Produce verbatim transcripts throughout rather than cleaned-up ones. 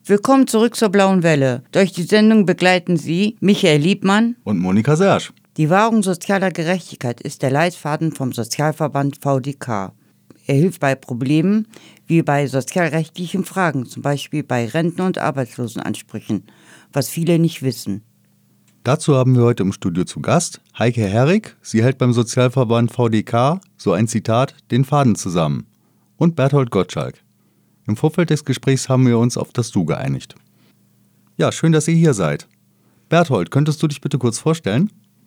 Willkommen zurück zur Blauen Welle. Durch die Sendung begleiten Sie Michael Liebmann und Monika Sersch. Die Wahrung sozialer Gerechtigkeit ist der Leitfaden vom Sozialverband V D K. Er hilft bei Problemen wie bei sozialrechtlichen Fragen, zum Beispiel bei Renten- und Arbeitslosenansprüchen, was viele nicht wissen. Dazu haben wir heute im Studio zu Gast Heike Herrig. Sie hält beim Sozialverband V D K, so ein Zitat, den Faden zusammen. Und Berthold Gottschalk. Im Vorfeld des Gesprächs haben wir uns auf das Du geeinigt. Ja, schön, dass ihr hier seid. Berthold, könntest du dich bitte kurz vorstellen?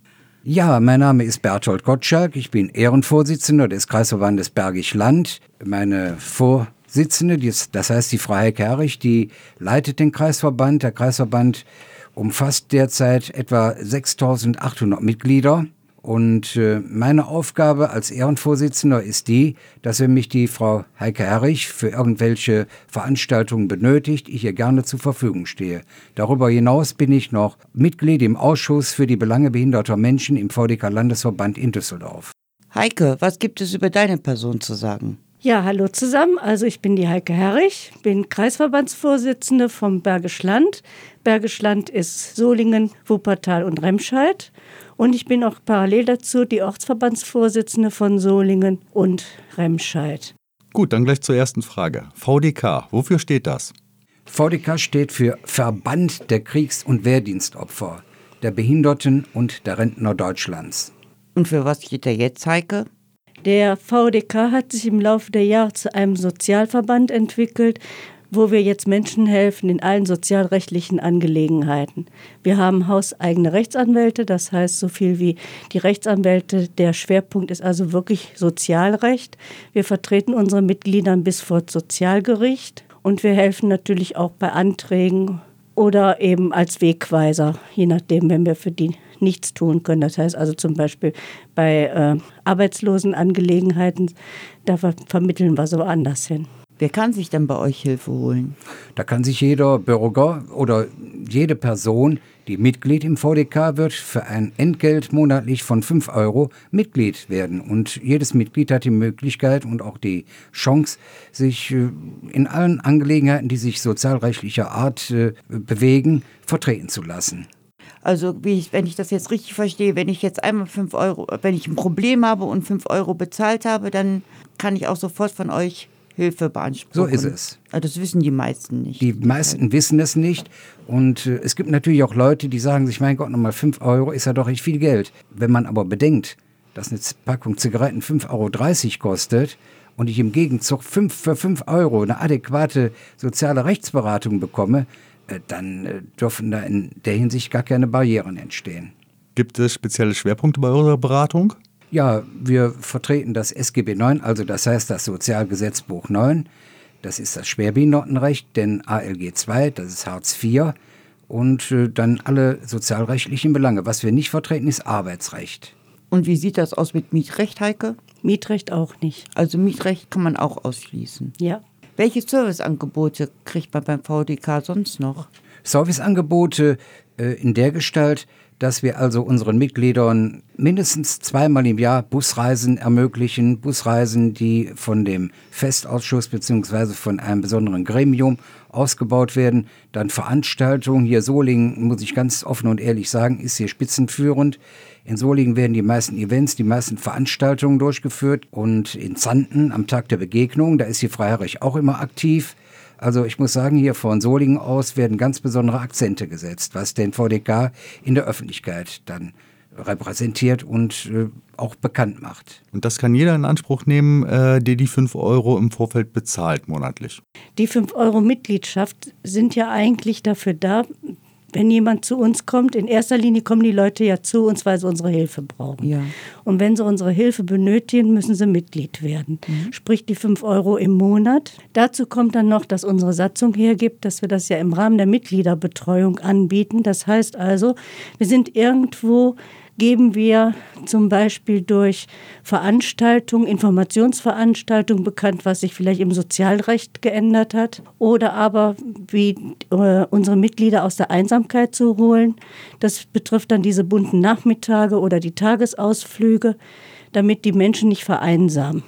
Ja, mein Name ist Berthold Gottschalk. Ich bin Ehrenvorsitzender des Kreisverbandes Bergisch Land. Meine Vorsitzende, das heißt die Frau Heike Herrig, die leitet den Kreisverband. Der Kreisverband umfasst derzeit etwa sechstausendachthundert Mitglieder. Und äh, meine Aufgabe als Ehrenvorsitzender ist die, dass wenn mich die Frau Heike Herrig für irgendwelche Veranstaltungen benötigt, ich ihr gerne zur Verfügung stehe. Darüber hinaus bin ich noch Mitglied im Ausschuss für die Belange behinderter Menschen im V D K-Landesverband in Düsseldorf. Heike, was gibt es über deine Person zu sagen? Ja, hallo zusammen. Also ich bin die Heike Herrig, bin Kreisverbandsvorsitzende vom Bergisch Land. Bergisch Land ist Solingen, Wuppertal und Remscheid. Und ich bin auch parallel dazu die Ortsverbandsvorsitzende von Solingen und Remscheid. Gut, dann gleich zur ersten Frage. V D K, wofür steht das? V D K steht für Verband der Kriegs- und Wehrdienstopfer, der Behinderten und der Rentner Deutschlands. Und für was steht er jetzt, Heike? Der V D K hat sich im Laufe der Jahre zu einem Sozialverband entwickelt, wo wir jetzt Menschen helfen in allen sozialrechtlichen Angelegenheiten. Wir haben hauseigene Rechtsanwälte, das heißt so viel wie die Rechtsanwälte. Der Schwerpunkt ist also wirklich Sozialrecht. Wir vertreten unsere Mitglieder bis vor das Sozialgericht und wir helfen natürlich auch bei Anträgen oder eben als Wegweiser, je nachdem, wenn wir für die nichts tun können. Das heißt also zum Beispiel bei äh, Arbeitslosenangelegenheiten, da ver- vermitteln wir so anders hin. Wer kann sich denn bei euch Hilfe holen? Da kann sich jeder Bürger oder jede Person, die Mitglied im V D K wird, für ein Entgelt monatlich von fünf Euro Mitglied werden. Und jedes Mitglied hat die Möglichkeit und auch die Chance, sich in allen Angelegenheiten, die sich sozialrechtlicher Art bewegen, vertreten zu lassen. Also wie ich, wenn ich das jetzt richtig verstehe, wenn ich jetzt einmal fünf Euro, wenn ich ein Problem habe und fünf Euro bezahlt habe, dann kann ich auch sofort von euch Hilfe beanspruchen. So ist es. Also das wissen die meisten nicht. Die meisten wissen es nicht. Und äh, es gibt natürlich auch Leute, die sagen sich, mein Gott, nochmal fünf Euro ist ja doch echt viel Geld. Wenn man aber bedenkt, dass eine Packung Zigaretten fünf Euro dreißig kostet und ich im Gegenzug fünf, für fünf Euro eine adäquate soziale Rechtsberatung bekomme, äh, dann äh, dürfen da in der Hinsicht gar keine Barrieren entstehen. Gibt es spezielle Schwerpunkte bei eurer Beratung? Ja, wir vertreten das S G B neun, also das heißt das Sozialgesetzbuch neun. Das ist das Schwerbehindertenrecht, den A L G zwei, das ist Hartz vier und äh, dann alle sozialrechtlichen Belange. Was wir nicht vertreten, ist Arbeitsrecht. Und wie sieht das aus mit Mietrecht, Heike? Mietrecht auch nicht. Also Mietrecht kann man auch ausschließen. Ja. Welche Serviceangebote kriegt man beim V D K sonst noch? Serviceangebote äh, in der Gestalt, dass wir also unseren Mitgliedern mindestens zweimal im Jahr Busreisen ermöglichen. Busreisen, die von dem Festausschuss bzw. von einem besonderen Gremium ausgebaut werden. Dann Veranstaltungen. Hier Solingen, muss ich ganz offen und ehrlich sagen, ist hier spitzenführend. In Solingen werden die meisten Events, die meisten Veranstaltungen durchgeführt. Und in Zanten am Tag der Begegnung, da ist die Frau Herrig auch immer aktiv. Also ich muss sagen, hier von Solingen aus werden ganz besondere Akzente gesetzt, was den V D K in der Öffentlichkeit dann repräsentiert und äh, auch bekannt macht. Und das kann jeder in Anspruch nehmen, äh, der die fünf Euro im Vorfeld bezahlt monatlich. Die fünf Euro Mitgliedschaft sind ja eigentlich dafür da, wenn jemand zu uns kommt, in erster Linie kommen die Leute ja zu uns, weil sie unsere Hilfe brauchen. Ja. Und wenn sie unsere Hilfe benötigen, müssen sie Mitglied werden. Mhm. Sprich die fünf Euro im Monat. Dazu kommt dann noch, dass unsere Satzung hergibt, dass wir das ja im Rahmen der Mitgliederbetreuung anbieten. Das heißt also, wir sind irgendwo, geben wir zum Beispiel durch Veranstaltungen, Informationsveranstaltungen bekannt, was sich vielleicht im Sozialrecht geändert hat. Oder aber wie äh, unsere Mitglieder aus der Einsamkeit zu holen. Das betrifft dann diese bunten Nachmittage oder die Tagesausflüge, damit die Menschen nicht vereinsamen.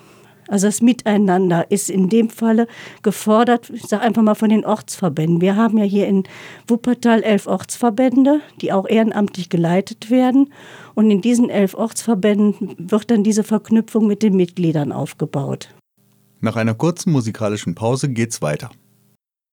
Also das Miteinander ist in dem Falle gefordert, ich sage einfach mal von den Ortsverbänden. Wir haben ja hier in Wuppertal elf Ortsverbände, die auch ehrenamtlich geleitet werden. Und in diesen elf Ortsverbänden wird dann diese Verknüpfung mit den Mitgliedern aufgebaut. Nach einer kurzen musikalischen Pause geht's weiter.